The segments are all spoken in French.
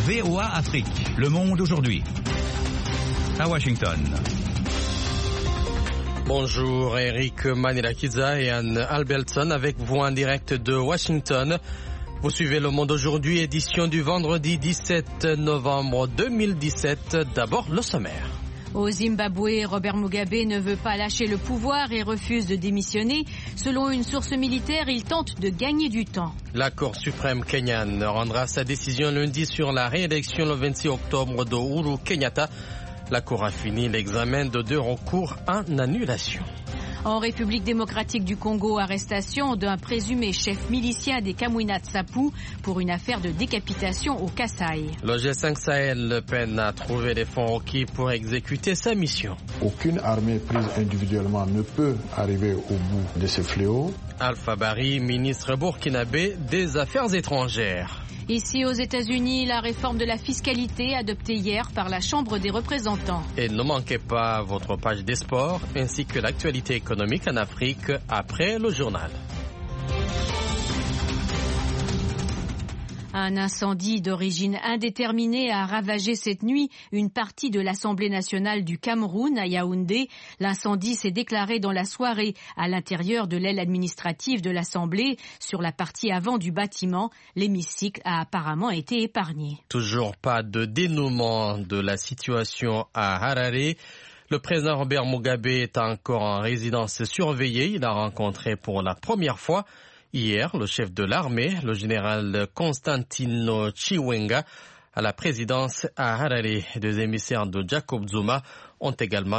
VOA Afrique, le monde aujourd'hui. À Washington. Bonjour, Eric Manilakiza et Anne Albelson avec vous en direct de Washington. Vous suivez Le Monde aujourd'hui, édition du vendredi 17 novembre 2017. D'abord, le sommaire. Au Zimbabwe, Robert Mugabe ne veut pas lâcher le pouvoir et refuse de démissionner. Selon une source militaire, il tente de gagner du temps. La Cour suprême kenyane rendra sa décision lundi sur la réélection le 26 octobre de Uhuru Kenyatta. La Cour a fini l'examen de 2 recours en annulation. En République démocratique du Congo, arrestation d'un présumé chef milicien des Kamwina Tsapu pour une affaire de décapitation au Kasaï. Le G5 Sahel peine à trouver les fonds requis pour exécuter sa mission. Aucune armée prise individuellement ne peut arriver au bout de ce fléau. Alpha Bari, ministre burkinabé des Affaires étrangères. Ici aux États-Unis, la réforme de la fiscalité adoptée hier par la Chambre des représentants. Et ne manquez pas votre page des sports ainsi que l'actualité économique en Afrique après le journal. Un incendie d'origine indéterminée a ravagé cette nuit une partie de l'Assemblée nationale du Cameroun à Yaoundé. L'incendie s'est déclaré dans la soirée à l'intérieur de l'aile administrative de l'Assemblée. Sur la partie avant du bâtiment, l'hémicycle a apparemment été épargné. Toujours pas de dénouement de la situation à Harare. Le président Robert Mugabe est encore en résidence surveillée. Il a rencontré pour la première fois hier, le chef de l'armée, le général Constantino Chiwenga, à la présidence à Harare. 2 émissaires de Jacob Zuma ont également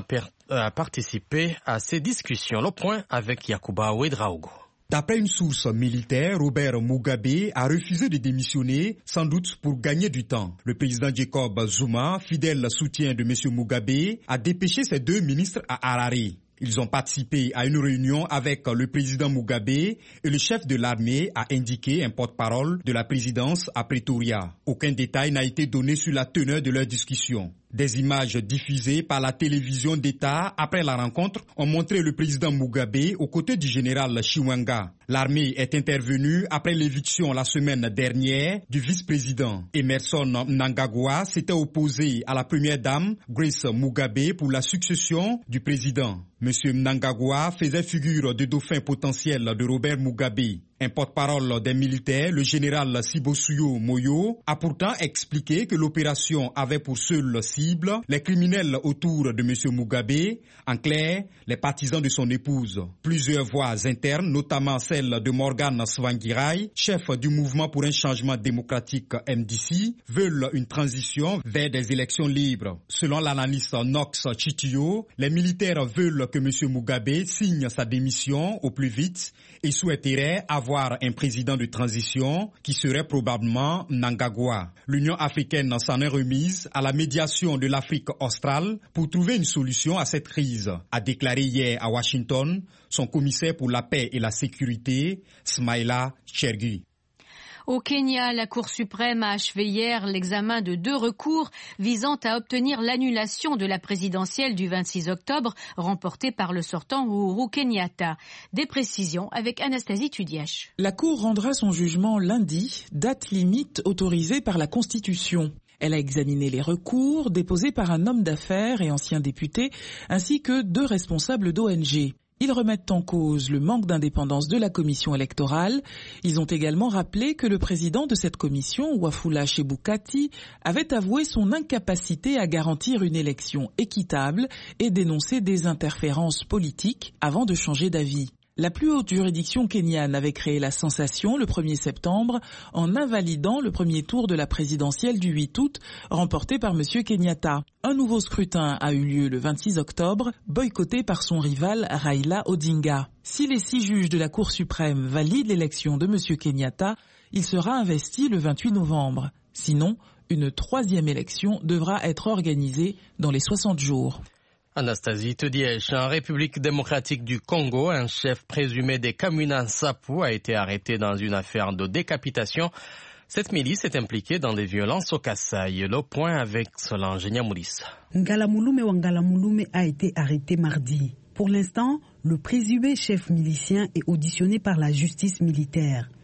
participé à ces discussions. Le point avec Yakuba Ouedraogo. D'après une source militaire, Robert Mugabe a refusé de démissionner, sans doute pour gagner du temps. Le président Jacob Zuma, fidèle soutien de M. Mugabe, a dépêché ses 2 ministres à Harare. Ils ont participé à une réunion avec le président Mugabe et le chef de l'armée, a indiqué un porte-parole de la présidence à Pretoria. Aucun détail n'a été donné sur la teneur de leur discussion. Des images diffusées par la télévision d'État après la rencontre ont montré le président Mugabe aux côtés du général Chiwenga. L'armée est intervenue après l'éviction la semaine dernière du vice-président. Emerson Mnangagwa s'était opposé à la première dame, Grace Mugabe, pour la succession du président. Monsieur Mnangagwa faisait figure de dauphin potentiel de Robert Mugabe. Un porte-parole des militaires, le général Sibosuyo Moyo, a pourtant expliqué que l'opération avait pour seule cible les criminels autour de M. Mugabe, en clair, les partisans de son épouse. Plusieurs voix internes, notamment celle de Morgan Tsvangirai, chef du mouvement pour un changement démocratique MDC, veulent une transition vers des élections libres. Selon l'analyste Knox Chitio, les militaires veulent que M. Mugabe signe sa démission au plus vite et souhaiteraient avoir un président de transition qui serait probablement Mnangagwa. L'Union africaine s'en est remise à la médiation de l'Afrique australe pour trouver une solution à cette crise, a déclaré hier à Washington son commissaire pour la paix et la sécurité, Smaila Chergui. Au Kenya, la Cour suprême a achevé hier l'examen de 2 recours visant à obtenir l'annulation de la présidentielle du 26 octobre remportée par le sortant Uhuru Kenyatta. Des précisions avec Anastasie Tudiache. La Cour rendra son jugement lundi, date limite autorisée par la Constitution. Elle a examiné les recours déposés par un homme d'affaires et ancien député ainsi que 2 responsables d'ONG. Ils remettent en cause le manque d'indépendance de la commission électorale. Ils ont également rappelé que le président de cette commission, Wafula Chebukati, avait avoué son incapacité à garantir une élection équitable et dénoncé des interférences politiques avant de changer d'avis. La plus haute juridiction kenyane avait créé la sensation le 1er septembre en invalidant le premier tour de la présidentielle du 8 août remporté par M. Kenyatta. Un nouveau scrutin a eu lieu le 26 octobre, boycotté par son rival Raila Odinga. Si les 6 juges de la Cour suprême valident l'élection de M. Kenyatta, il sera investi le 28 novembre. Sinon, une 3e élection devra être organisée dans les 60 jours. Anastasie Tudiache, en République démocratique du Congo, un chef présumé des Kamwina Nsapu a été arrêté dans une affaire de décapitation. Cette milice est impliquée dans des violences au Kasaï. Le point avec Solange Nyamoulis. Ngalamulume Wangalamulume a été arrêté mardi. Pour l'instant, le présumé chef milicien est auditionné par la justice militaire.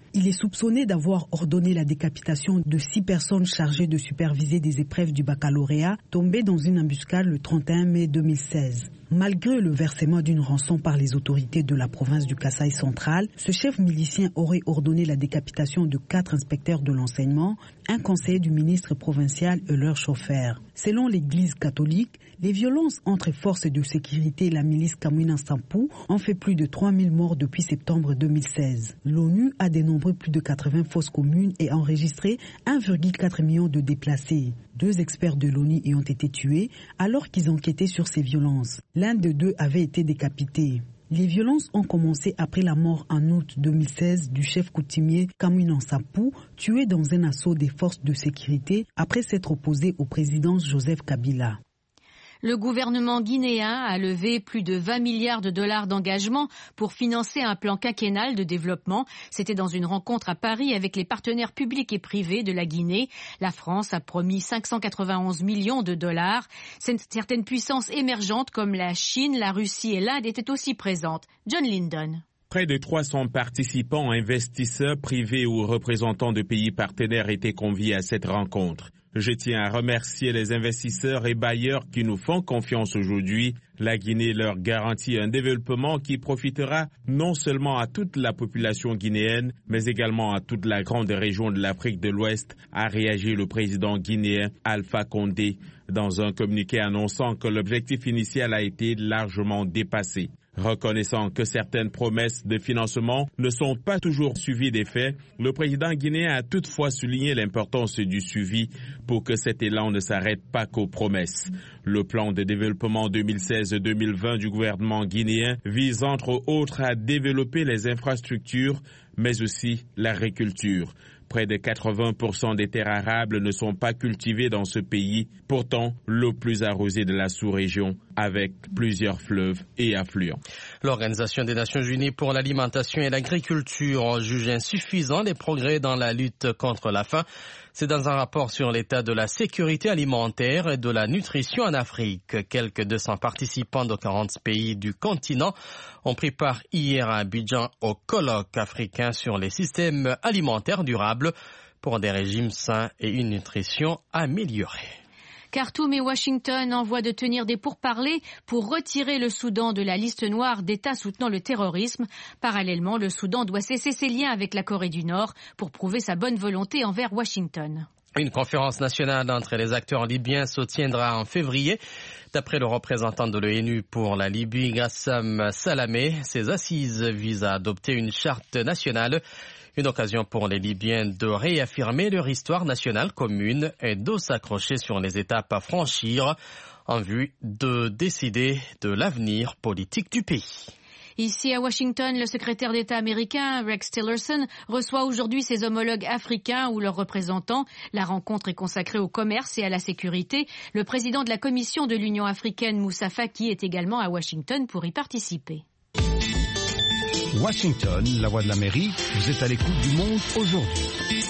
Il est soupçonné d'avoir ordonné la décapitation de 6 personnes chargées de superviser des épreuves du baccalauréat tombées dans une embuscade le 31 mai 2016. Malgré le versement d'une rançon par les autorités de la province du Kasaï central, ce chef milicien aurait ordonné la décapitation de 4 inspecteurs de l'enseignement, un conseiller du ministre provincial et leur chauffeur. Selon l'Église catholique, les violences entre forces de sécurité et la milice Kamwina Nsapu ont fait plus de 3000 morts depuis septembre 2016. L'ONU a dénombré plus de 80 fosses communes et enregistré 1,4 million de déplacés. 2 experts de l'ONU y ont été tués alors qu'ils enquêtaient sur ces violences. L'un de 2 avait été décapité. Les violences ont commencé après la mort en août 2016 du chef coutumier Kamwina Nsapu, tué dans un assaut des forces de sécurité après s'être opposé au président Joseph Kabila. Le gouvernement guinéen a levé plus de 20 milliards de dollars d'engagement pour financer un plan quinquennal de développement. C'était dans une rencontre à Paris avec les partenaires publics et privés de la Guinée. La France a promis 591 millions de dollars. Certaines puissances émergentes comme la Chine, la Russie et l'Inde étaient aussi présentes. John Lyndon. Près de 300 participants, investisseurs privés ou représentants de pays partenaires étaient conviés à cette rencontre. Je tiens à remercier les investisseurs et bailleurs qui nous font confiance aujourd'hui. La Guinée leur garantit un développement qui profitera non seulement à toute la population guinéenne, mais également à toute la grande région de l'Afrique de l'Ouest, a réagi le président guinéen Alpha Condé dans un communiqué annonçant que l'objectif initial a été largement dépassé. Reconnaissant que certaines promesses de financement ne sont pas toujours suivies des faits, le président guinéen a toutefois souligné l'importance du suivi pour que cet élan ne s'arrête pas qu'aux promesses. Le plan de développement 2016-2020 du gouvernement guinéen vise entre autres à développer les infrastructures, mais aussi l'agriculture. Près de 80% des terres arables ne sont pas cultivées dans ce pays, pourtant l'eau plus arrosée de la sous-région, avec plusieurs fleuves et affluents. L'Organisation des Nations Unies pour l'alimentation et l'agriculture juge insuffisants les progrès dans la lutte contre la faim. C'est dans un rapport sur l'état de la sécurité alimentaire et de la nutrition en Afrique. Quelques 200 participants de 40 pays du continent ont pris part hier à Abidjan au colloque africain sur les systèmes alimentaires durables pour des régimes sains et une nutrition améliorée. Khartoum et Washington envoient de tenir des pourparlers pour retirer le Soudan de la liste noire d'États soutenant le terrorisme. Parallèlement, le Soudan doit cesser ses liens avec la Corée du Nord pour prouver sa bonne volonté envers Washington. Une conférence nationale entre les acteurs libyens se tiendra en février. D'après le représentant de l'ONU pour la Libye, Gassam Salamé, ces assises visent à adopter une charte nationale. Une occasion pour les Libyens de réaffirmer leur histoire nationale commune et de s'accrocher sur les étapes à franchir en vue de décider de l'avenir politique du pays. Ici à Washington, le secrétaire d'État américain Rex Tillerson reçoit aujourd'hui ses homologues africains ou leurs représentants. La rencontre est consacrée au commerce et à la sécurité. Le président de la Commission de l'Union africaine, Moussa Faki, est également à Washington pour y participer. Washington, la voix de l'Amérique, vous êtes à l'écoute du monde aujourd'hui.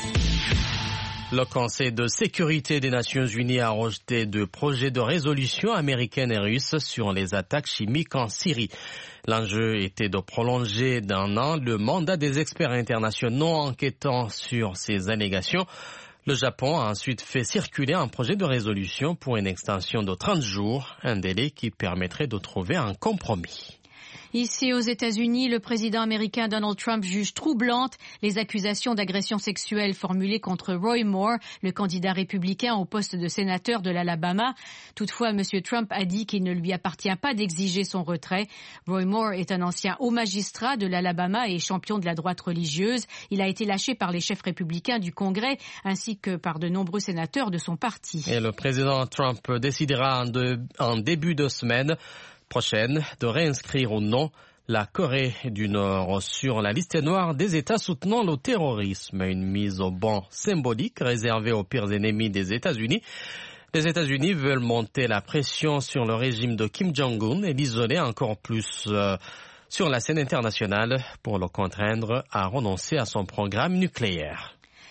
Le Conseil de sécurité des Nations Unies a rejeté 2 projets de résolution américaine et russe sur les attaques chimiques en Syrie. L'enjeu était de prolonger d'1 an le mandat des experts internationaux enquêtant sur ces allégations. Le Japon a ensuite fait circuler un projet de résolution pour une extension de 30 jours, un délai qui permettrait de trouver un compromis. Ici aux États-Unis, le président américain Donald Trump juge troublantes les accusations d'agression sexuelle formulées contre Roy Moore, le candidat républicain au poste de sénateur de l'Alabama. Toutefois, M. Trump a dit qu'il ne lui appartient pas d'exiger son retrait. Roy Moore est un ancien haut magistrat de l'Alabama et champion de la droite religieuse. Il a été lâché par les chefs républicains du Congrès ainsi que par de nombreux sénateurs de son parti. Et le président Trump décidera en début de semaine prochaine de réinscrire ou non la Corée du Nord sur la liste noire des États soutenant le terrorisme, une mise au ban symbolique réservée aux pires ennemis des États-Unis. Les États-Unis veulent monter la pression sur le régime de Kim Jong-un et l'isoler encore plus sur la scène internationale pour le contraindre à renoncer à son programme nucléaire.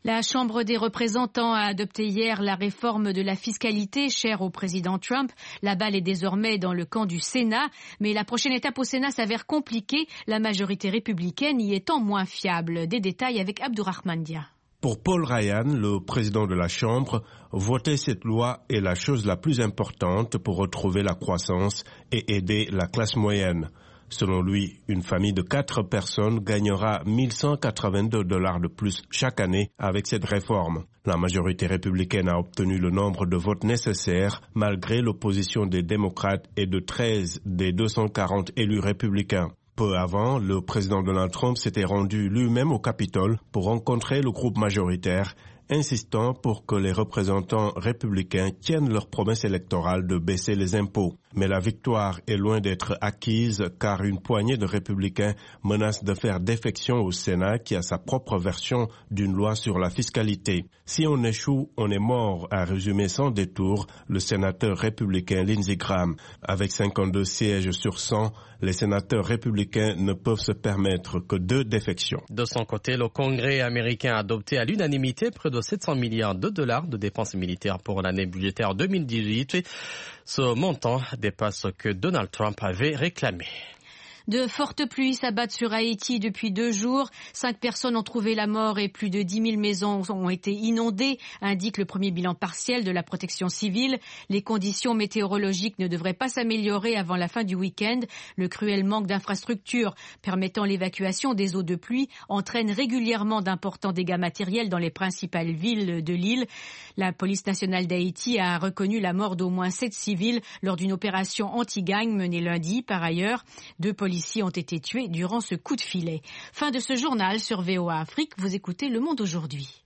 La Chambre des représentants a adopté hier la réforme de la fiscalité chère au président Trump. La balle est désormais dans le camp du Sénat, mais la prochaine étape au Sénat s'avère compliquée, la majorité républicaine y étant moins fiable. Des détails avec Abdourahmane Dia. Pour Paul Ryan, le président de la Chambre, voter cette loi est la chose la plus importante pour retrouver la croissance et aider la classe moyenne. Selon lui, une famille de 4 personnes gagnera $1 182 de plus chaque année avec cette réforme. La majorité républicaine a obtenu le nombre de votes nécessaires malgré l'opposition des démocrates et de 13 des 240 élus républicains. Peu avant, le président Donald Trump s'était rendu lui-même au Capitole pour rencontrer le groupe majoritaire, insistant pour que les représentants républicains tiennent leur promesse électorale de baisser les impôts. Mais la victoire est loin d'être acquise car une poignée de républicains menace de faire défection au Sénat qui a sa propre version d'une loi sur la fiscalité. Si on échoue, on est mort, a résumé sans détour le sénateur républicain Lindsey Graham. Avec 52 sièges sur 100, les sénateurs républicains ne peuvent se permettre que 2 défections. De son côté, le Congrès américain a adopté à l'unanimité près de $700 milliards de dépenses militaires pour l'année budgétaire 2018. Ce montant dépasse ce que Donald Trump avait réclamé. De fortes pluies s'abattent sur Haïti depuis 2 jours. 5 personnes ont trouvé la mort et plus de 10 000 maisons ont été inondées, indique le premier bilan partiel de la protection civile. Les conditions météorologiques ne devraient pas s'améliorer avant la fin du week-end. Le cruel manque d'infrastructures permettant l'évacuation des eaux de pluie entraîne régulièrement d'importants dégâts matériels dans les principales villes de l'île. La police nationale d'Haïti a reconnu la mort d'au moins 7 civils lors d'une opération anti-gang menée lundi. Par ailleurs, 2 policiers ont été tués durant ce coup de filet. Fin de ce journal sur VOA Afrique. Vous écoutez Le Monde aujourd'hui.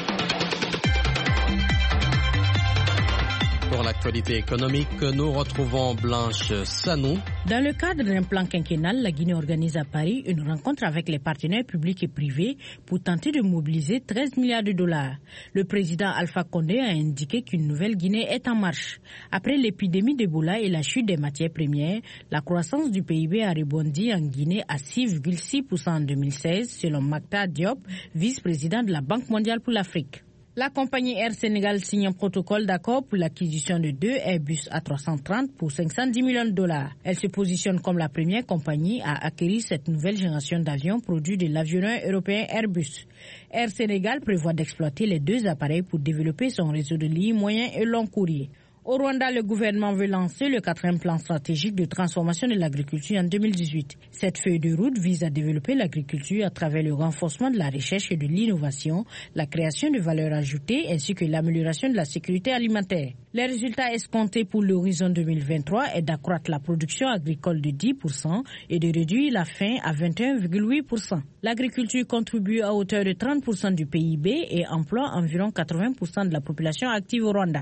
Pour l'actualité économique, nous retrouvons Blanche Sanou. Dans le cadre d'un plan quinquennal, la Guinée organise à Paris une rencontre avec les partenaires publics et privés pour tenter de mobiliser 13 milliards de dollars. Le président Alpha Condé a indiqué qu'une nouvelle Guinée est en marche. Après l'épidémie d'Ebola et la chute des matières premières, la croissance du PIB a rebondi en Guinée à 6,6% en 2016, selon Mactar Diop, vice-président de la Banque mondiale pour l'Afrique. La compagnie Air Sénégal signe un protocole d'accord pour l'acquisition de 2 Airbus A330 pour $510 millions. Elle se positionne comme la première compagnie à acquérir cette nouvelle génération d'avions produits de l'avionneur européen Airbus. Air Sénégal prévoit d'exploiter les 2 appareils pour développer son réseau de lignes moyen et long courrier. Au Rwanda, le gouvernement veut lancer le 4e plan stratégique de transformation de l'agriculture en 2018. Cette feuille de route vise à développer l'agriculture à travers le renforcement de la recherche et de l'innovation, la création de valeur ajoutée ainsi que l'amélioration de la sécurité alimentaire. Les résultats escomptés pour l'horizon 2023 est d'accroître la production agricole de 10% et de réduire la faim à 21,8%. L'agriculture contribue à hauteur de 30% du PIB et emploie environ 80% de la population active au Rwanda.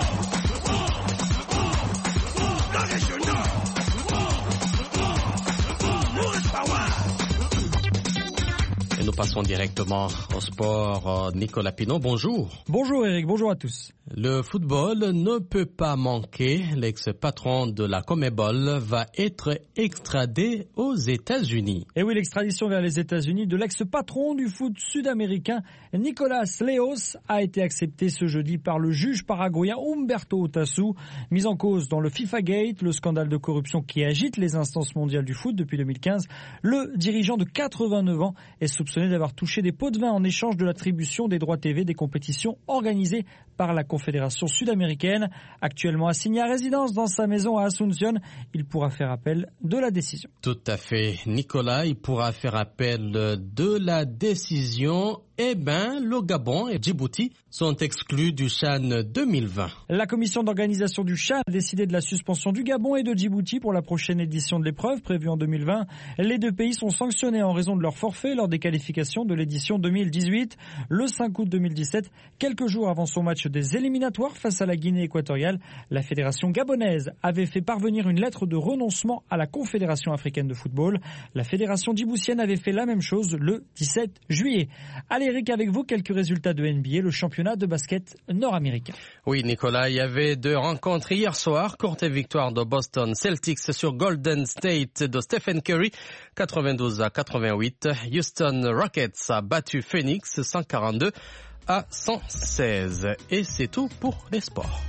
Et nous passons directement au sport. Nicolas Pinon, bonjour. Bonjour Eric, bonjour à tous. Le football ne peut pas manquer. L'ex-patron de la CONMEBOL va être extradé aux États-Unis. Et oui, l'extradition vers les États-Unis de l'ex-patron du foot sud-américain Nicolas Leos a été acceptée ce jeudi par le juge paraguayen Humberto Otasu, mis en cause dans le FIFA Gate, le scandale de corruption qui agite les instances mondiales du foot depuis 2015. Le dirigeant de 89 ans est soupçonné d'avoir touché des pots de vin en échange de l'attribution des droits TV des compétitions organisées par la Confédération sud-américaine. Actuellement assigné à résidence dans sa maison à Asunción, il pourra faire appel de la décision. Tout à fait. Nicolas, il pourra faire appel de la décision. Eh bien, le Gabon et Djibouti sont exclus du CHAN 2020. La commission d'organisation du CHAN a décidé de la suspension du Gabon et de Djibouti pour la prochaine édition de l'épreuve prévue en 2020. Les 2 pays sont sanctionnés en raison de leur forfait lors des qualifications de l'édition 2018. Le 5 août 2017, quelques jours avant son match des éliminatoires face à la Guinée équatoriale, la fédération gabonaise avait fait parvenir une lettre de renoncement à la Confédération africaine de football. La fédération djiboutienne avait fait la même chose le 17 juillet. Allez Eric, avec vous, quelques résultats de NBA, le championnat de basket nord-américain. Oui, Nicolas, il y avait 2 rencontres hier soir. Courte victoire de Boston Celtics sur Golden State de Stephen Curry, 92-88. Houston Rockets a battu Phoenix, 142 à 116. Et c'est tout pour les sports.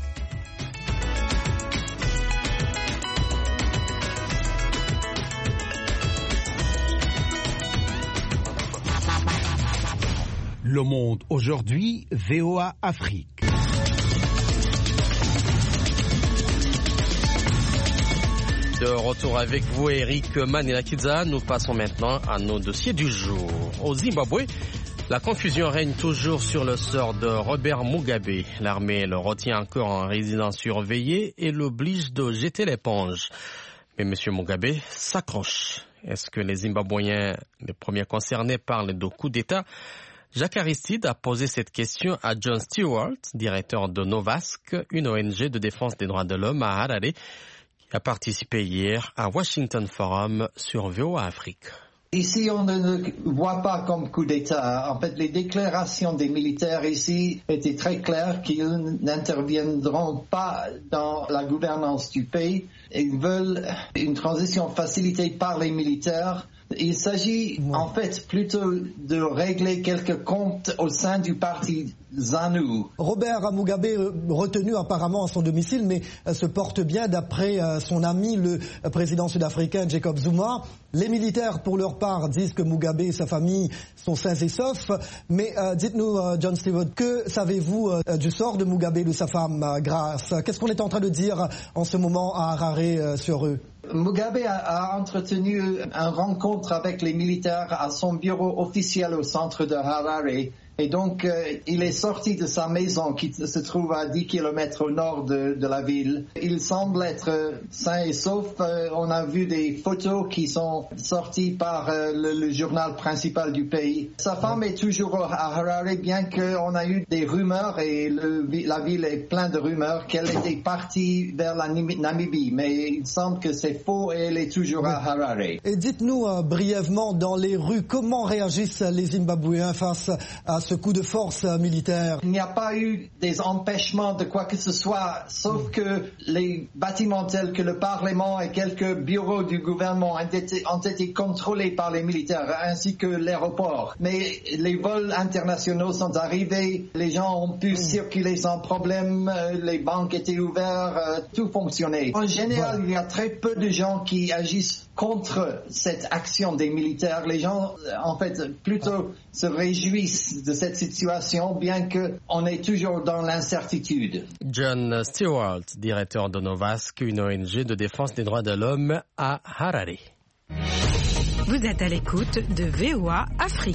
Le Monde aujourd'hui, VOA Afrique. De retour avec vous, Eric Manelakiza. Nous passons maintenant à nos dossiers du jour. Au Zimbabwe, la confusion règne toujours sur le sort de Robert Mugabe. L'armée le retient encore en résidence surveillée et l'oblige de jeter l'éponge. Mais M. Mugabe s'accroche. Est-ce que les Zimbabwéens, les premiers concernés, parlent de coup d'État? Jacques Aristide a posé cette question à John Stewart, directeur de Novask, une ONG de défense des droits de l'homme à Harare, qui a participé hier à Washington Forum sur VOA Afrique. Ici, on ne le voit pas comme coup d'État. En fait, les déclarations des militaires ici étaient très claires qu'ils n'interviendront pas dans la gouvernance du pays. Ils veulent une transition facilitée par les militaires. Il s'agit en fait plutôt de régler quelques comptes au sein du parti ZANU. Robert Mugabe, retenu apparemment à son domicile, mais se porte bien d'après son ami, le président sud-africain Jacob Zuma. Les militaires, pour leur part, disent que Mugabe et sa famille sont sains et saufs. Mais dites-nous, John Stewart, que savez-vous du sort de Mugabe et de sa femme Grace? Qu'est-ce qu'on est en train de dire en ce moment à Harare sur eux? Mugabe a entretenu une rencontre avec les militaires à son bureau officiel au centre de Harare. Et donc, il est sorti de sa maison qui se trouve à 10 km au nord de la ville. Il semble être sain et sauf. On a vu des photos qui sont sorties par le journal principal du pays. Sa femme est toujours à Harare, bien qu'on a eu des rumeurs, et la ville est pleine de rumeurs, qu'elle était partie vers la Namibie. Mais il semble que c'est faux et elle est toujours à Harare. Et dites-nous brièvement, dans les rues, comment réagissent les Zimbabwéens face à ce coup de force militaire? Il n'y a pas eu des empêchements de quoi que ce soit, sauf que les bâtiments tels que le Parlement et quelques bureaux du gouvernement ont été contrôlés par les militaires, ainsi que l'aéroport. Mais les vols internationaux sont arrivés, les gens ont pu circuler sans problème, les banques étaient ouvertes, tout fonctionnait. En général, il y a très peu de gens qui agissent contre cette action des militaires. Les gens, en fait, plutôt se réjouissent de cette situation, bien qu'on est toujours dans l'incertitude. John Stewart, directeur de Novask, une ONG de défense des droits de l'homme à Harare. Vous êtes à l'écoute de VOA Afrique.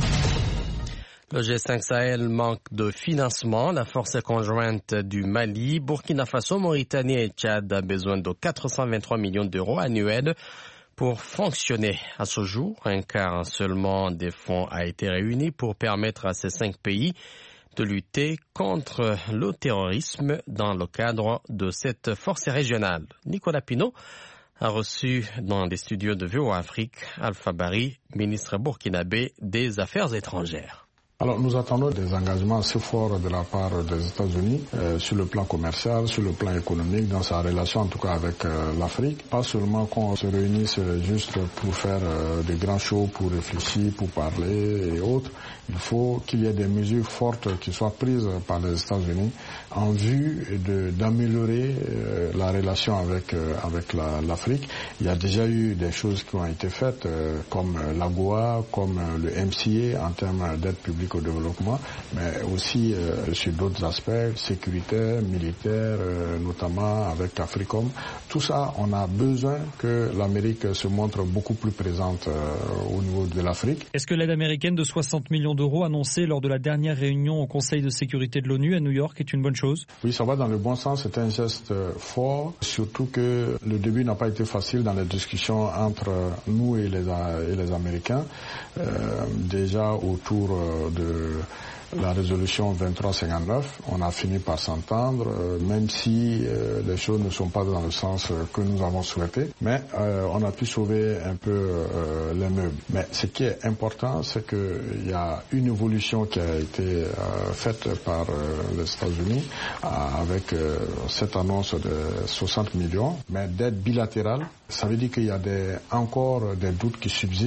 Le G5 Sahel manque de financement. La force conjointe du Mali, Burkina Faso, Mauritanie et Tchad a besoin de 423 millions d'euros annuels pour fonctionner. À ce jour, un quart seulement des fonds a été réuni pour permettre à ces 5 pays de lutter contre le terrorisme dans le cadre de cette force régionale. Nicolas Pinault a reçu dans les studios de VOA Afrique Alpha Bari, ministre burkinabé des Affaires étrangères. Alors nous attendons des engagements assez forts de la part des États-Unis sur le plan commercial, sur le plan économique, dans sa relation en tout cas avec l'Afrique. Pas seulement qu'on se réunisse juste pour faire des grands shows, pour réfléchir, pour parler et autres. Il faut qu'il y ait des mesures fortes qui soient prises par les États-Unis en vue d'améliorer la relation avec l'Afrique. Il y a déjà eu des choses qui ont été faites comme l'AGOA, comme le MCA en termes d'aide publique au développement, mais aussi sur d'autres aspects sécuritaires, militaires, notamment avec Africom. Tout ça, on a besoin que l'Amérique se montre beaucoup plus présente au niveau de l'Afrique. Est-ce que l'aide américaine de 60 millions d'euros annoncée lors de la dernière réunion au Conseil de sécurité de l'ONU à New York est une bonne chose? Oui, ça va dans le bon sens. C'est un geste fort, surtout que le début n'a pas été facile dans les discussions entre nous et les Américains. Déjà autour de la résolution 2359, on a fini par s'entendre, même si les choses ne sont pas dans le sens que nous avons souhaité, mais on a pu sauver un peu les meubles. Mais ce qui est important, c'est qu'il y a une évolution qui a été faite par les États-Unis avec cette annonce de 60 millions, mais d'aide bilatérale. Ça veut dire qu'il y a encore des doutes qui subsistent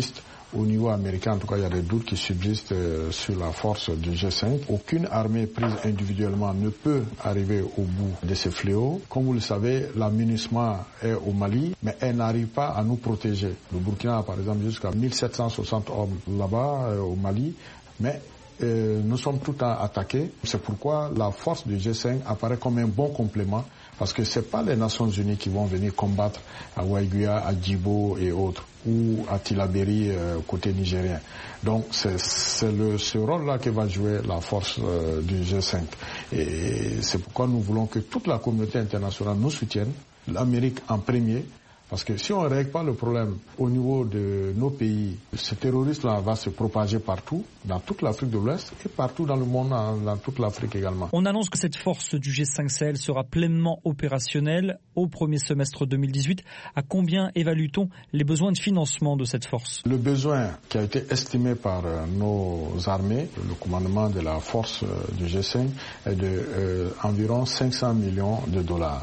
au niveau américain, en tout cas, il y a des doutes qui subsistent sur la force du G5. Aucune armée prise individuellement ne peut arriver au bout de ce fléau. Comme vous le savez, la MINUSMA est au Mali, mais elle n'arrive pas à nous protéger. Le Burkina a par exemple jusqu'à 1760 hommes là-bas au Mali, mais nous sommes tout le temps attaqués. C'est pourquoi la force du G5 apparaît comme un bon complément, parce que ce n'est pas les Nations Unies qui vont venir combattre à Waiguya, à Djibo et autres, ou à Tilaberi côté nigérien. Donc c'est ce rôle-là que va jouer la force du G5. Et c'est pourquoi nous voulons que toute la communauté internationale nous soutienne, l'Amérique en premier. Parce que si on ne règle pas le problème au niveau de nos pays, ce terrorisme-là va se propager partout, dans toute l'Afrique de l'Ouest et partout dans le monde, dans toute l'Afrique également. On annonce que cette force du G5 Sahel sera pleinement opérationnelle au premier semestre 2018. À combien évalue-t-on les besoins de financement de cette force? Le besoin qui a été estimé par nos armées, le commandement de la force du G5, est de environ 500 millions de dollars.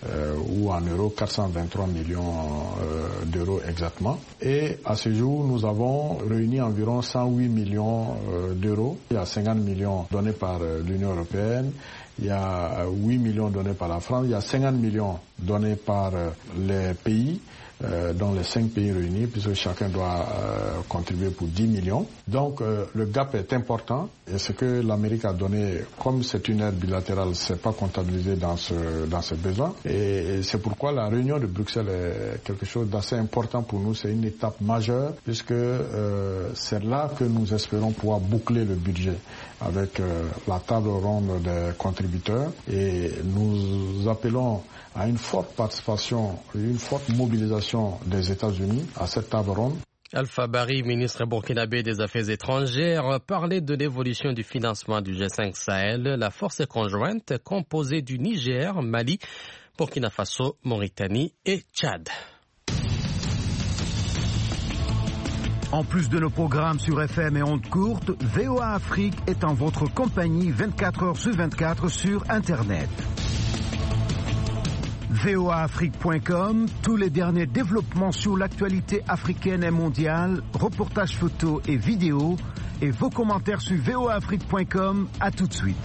Ou en euros 423 millions d'euros exactement. Et à ce jour, nous avons réuni environ 108 millions d'euros. Il y a 50 millions donnés par l'Union européenne, il y a 8 millions donnés par la France, il y a 50 millions donnés par les pays, dont les 5 pays réunis, puisque chacun doit contribuer pour 10 millions. Donc le gap est important et ce que l'Amérique a donné, comme c'est une aide bilatérale, c'est pas comptabilisé dans ce besoin. Et c'est pourquoi la réunion de Bruxelles est quelque chose d'assez important pour nous. C'est une étape majeure puisque c'est là que nous espérons pouvoir boucler le budget avec la table ronde des contributeurs et nous appelons à une forte participation, une forte mobilisation des États-Unis à cette table ronde. Alpha Bari, ministre burkinabé des Affaires étrangères, parlait de l'évolution du financement du G5 Sahel. La force conjointe composée du Niger, Mali, Burkina Faso, Mauritanie et Tchad. En plus de nos programmes sur FM et ondes courtes, VOA Afrique est en votre compagnie 24 heures sur 24 sur Internet. voaafrique.com, tous les derniers développements sur l'actualité africaine et mondiale, reportages photos et vidéos, et vos commentaires sur voaafrique.com. À tout de suite.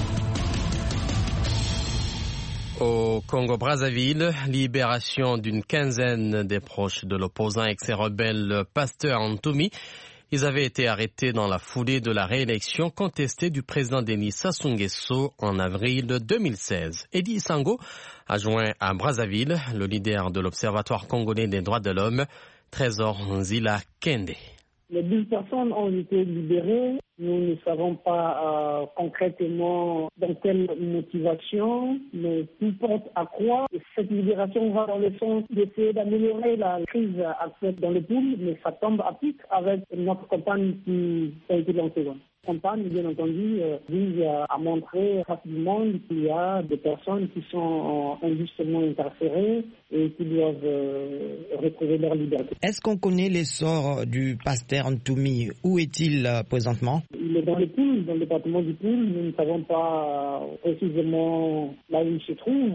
Au Congo-Brazzaville, libération d'une quinzaine des proches de l'opposant ex-rebelle Pasteur Ntoumi. Ils avaient été arrêtés dans la foulée de la réélection contestée du président Denis Sassou Nguesso en avril 2016. Eddie Sango a joint à Brazzaville le leader de l'Observatoire congolais des droits de l'homme, Trésor Nzila Kende. Les 12 personnes ont été libérées. Nous ne savons pas concrètement dans quelle motivation, mais tout porte à croire que cette libération va dans le sens d'essayer d'améliorer la crise actuelle dans le pays, mais ça tombe à pic avec notre campagne qui a été lancée. La campagne, bien entendu, vise à montrer rapidement qu'il y a des personnes qui sont injustement incarcérées et qui doivent retrouver leur liberté. Est-ce qu'on connaît l'essor du Pasteur Ntoumi? Où est-il présentement? Il est dans le Poul, dans le département du Poul. Nous ne savons pas précisément là où il se trouve,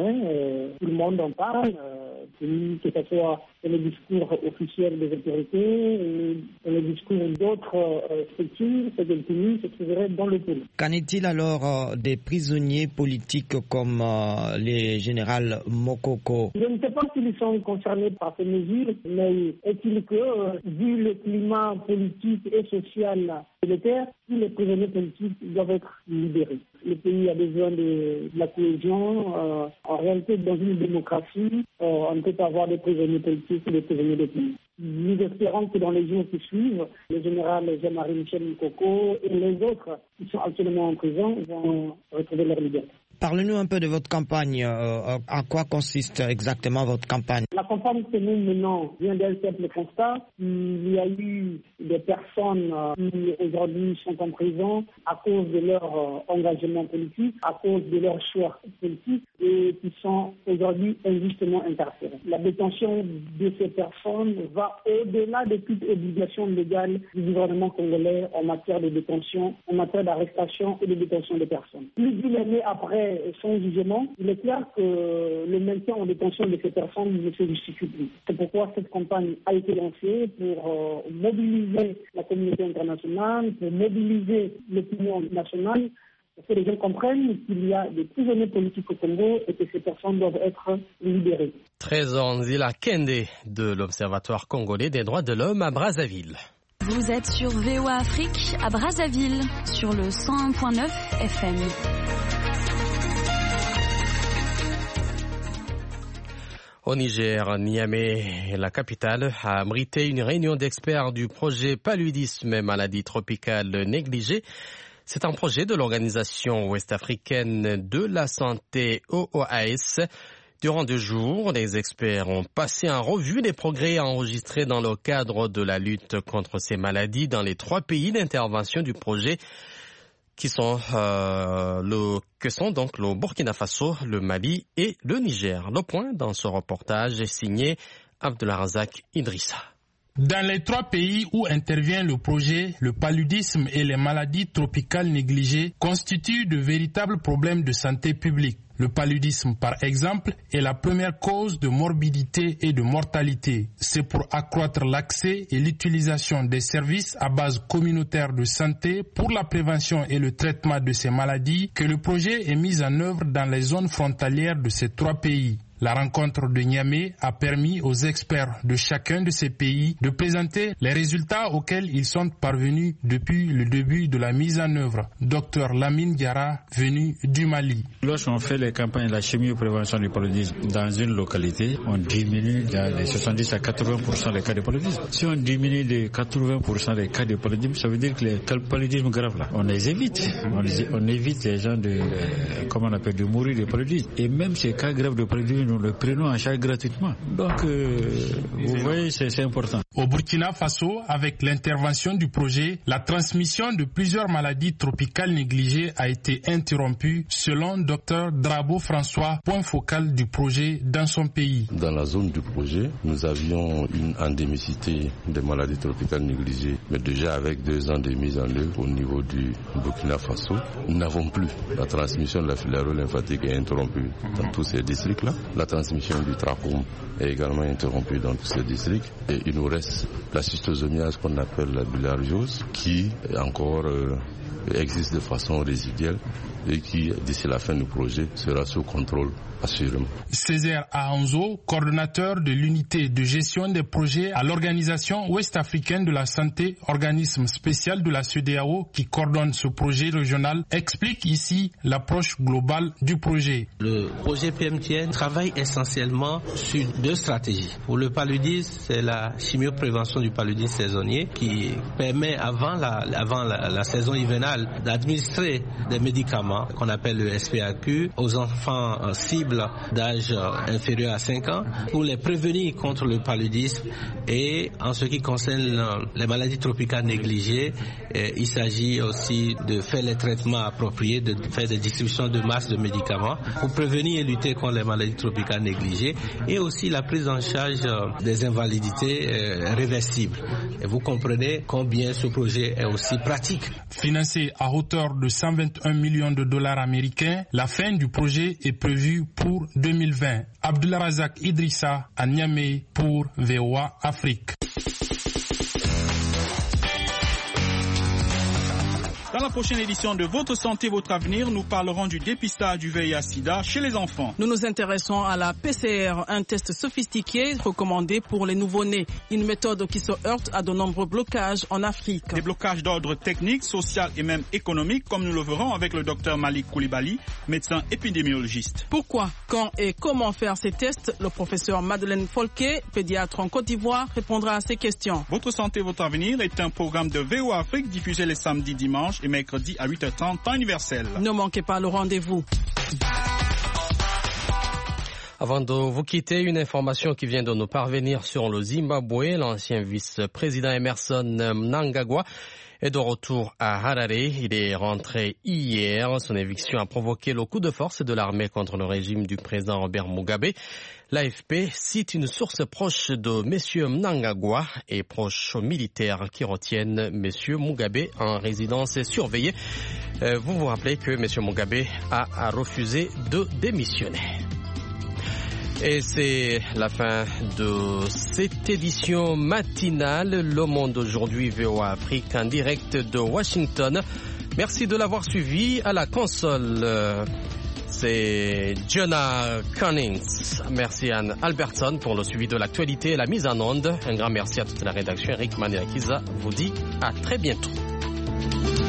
mais tout le monde en parle, que ce soit dans le discours officiel des autorités, dans le discours d'autres structures, c'est que Ntoumi se trouverait dans le Poul. Qu'en est-il alors des prisonniers politiques comme les généraux Mokoko? Je ne sais pas s'ils sont concernés par ces mesures, mais est-il que, vu le climat politique et social militaire, tous les prisonniers politiques doivent être libérés. Le pays a besoin de la cohésion. En réalité, dans une démocratie, on ne peut pas avoir des prisonniers politiques et des prisonniers de pays. Nous espérons que dans les jours qui suivent, le général Jean-Marie Michel Mokoko et les autres qui sont actuellement en prison vont retrouver leur liberté. Parlez-nous un peu de votre campagne. À quoi consiste exactement votre campagne? La campagne que nous menons vient d'un simple constat. Il y a eu des personnes qui aujourd'hui sont en prison à cause de leur engagement politique, à cause de leur choix politique et qui sont aujourd'hui injustement incarcérées. La détention de ces personnes va au-delà de toute obligation légale du gouvernement congolais en matière de détention, en matière d'arrestation et de détention des personnes. Plus d'une année après après son jugement, il est clair que le maintien en détention de ces personnes ne se justifie plus. C'est pourquoi cette campagne a été lancée pour mobiliser la communauté internationale, pour mobiliser l'opinion nationale, pour que les gens comprennent qu'il y a des prisonniers politiques au Congo et que ces personnes doivent être libérées. Trésor Nzila Kende de l'Observatoire congolais des droits de l'homme à Brazzaville. Vous êtes sur VOA Afrique à Brazzaville, sur le 101.9 FM. Au Niger, Niamey, la capitale, a abrité une réunion d'experts du projet Paludisme, maladie tropicale négligée. C'est un projet de l'Organisation ouest-africaine de la santé OOAS. Durant 2 jours, les experts ont passé en revue les progrès enregistrés dans le cadre de la lutte contre ces maladies dans les 3 pays d'intervention du projet qui sont donc le Burkina Faso, le Mali et le Niger. Le point dans ce reportage est signé Abdelrazak Idrissa. Dans les 3 pays où intervient le projet, le paludisme et les maladies tropicales négligées constituent de véritables problèmes de santé publique. Le paludisme, par exemple, est la première cause de morbidité et de mortalité. C'est pour accroître l'accès et l'utilisation des services à base communautaire de santé pour la prévention et le traitement de ces maladies que le projet est mis en œuvre dans les zones frontalières de ces 3 pays. La rencontre de Niamey a permis aux experts de chacun de ces pays de présenter les résultats auxquels ils sont parvenus depuis le début de la mise en œuvre. Dr Lamine Diarra, venu du Mali. Lorsqu'on fait les campagnes de la chimio-prévention du paludisme dans une localité, on diminue de 70 à 80% les cas de paludisme. Si on diminue de 80% les cas de paludisme, ça veut dire que les cas de paludisme graves là, on les évite. On évite les gens de mourir de paludisme. Et même ces cas graves de paludisme, nous le prenons en charge gratuitement. Donc, vous voyez, c'est important. Au Burkina Faso, avec l'intervention du projet, la transmission de plusieurs maladies tropicales négligées a été interrompue, selon Dr Drabo François, point focal du projet dans son pays. Dans la zone du projet, nous avions une endémicité des maladies tropicales négligées, mais déjà avec 2 ans de mise en œuvre au niveau du Burkina Faso, nous n'avons plus. La transmission de la filariose lymphatique est interrompue dans tous ces districts-là. La transmission du trachome est également interrompue dans tous ces districts. Et il nous reste la schistosomiase qu'on appelle la bilharziose, qui encore existe de façon résiduelle et qui, d'ici la fin du projet, sera sous contrôle assurément. Césaire Ahanzo, coordonnateur de l'unité de gestion des projets à l'Organisation ouest-africaine de la santé, organisme spécial de la CEDEAO qui coordonne ce projet régional, explique ici l'approche globale du projet. Le projet PMTN travaille essentiellement sur 2 stratégies. Pour le paludisme, c'est la chimioprévention du paludisme saisonnier qui permet avant la saison hivernale d'administrer des médicaments qu'on appelle le SPAQ aux enfants cibles d'âge inférieur à 5 ans pour les prévenir contre le paludisme. Et en ce qui concerne les maladies tropicales négligées, il s'agit aussi de faire les traitements appropriés, de faire des distributions de masse de médicaments pour prévenir et lutter contre les maladies tropicales négligées, et aussi la prise en charge des invalidités réversibles. Et vous comprenez combien ce projet est aussi pratique. Financé à hauteur de 121 millions de dollars américains, la fin du projet est prévue pour 2020. Abdelrazak Idrissa à Niamey pour VOA Afrique. Dans la prochaine édition de Votre Santé, Votre Avenir, nous parlerons du dépistage du VIH/SIDA chez les enfants. Nous nous intéressons à la PCR, un test sophistiqué recommandé pour les nouveau-nés. Une méthode qui se heurte à de nombreux blocages en Afrique. Des blocages d'ordre technique, social et même économique, comme nous le verrons avec le docteur Malik Koulibaly, médecin épidémiologiste. Pourquoi, quand et comment faire ces tests? Le professeur Madeleine Folquet, pédiatre en Côte d'Ivoire, répondra à ces questions. Votre Santé, Votre Avenir est un programme de VOA Afrique diffusé les samedis, dimanches et mercredi à 8h30, temps universel. Ne manquez pas le rendez-vous. Avant de vous quitter, une information qui vient de nous parvenir sur le Zimbabwe. L'ancien vice-président Emerson Mnangagwa est de retour à Harare. Il est rentré hier. Son éviction a provoqué le coup de force de l'armée contre le régime du président Robert Mugabe. L'AFP cite une source proche de M. Mnangagwa et proche aux militaires qui retiennent M. Mugabe en résidence surveillée. Vous vous rappelez que M. Mugabe a refusé de démissionner. Et c'est la fin de cette édition matinale. Le Monde aujourd'hui, VOA Afrique en direct de Washington. Merci de l'avoir suivi. À la console, c'est Jonah Cunnings. Merci Anne Albertson pour le suivi de l'actualité et la mise en onde. Un grand merci à toute la rédaction. Eric Maniakiza vous dit à très bientôt.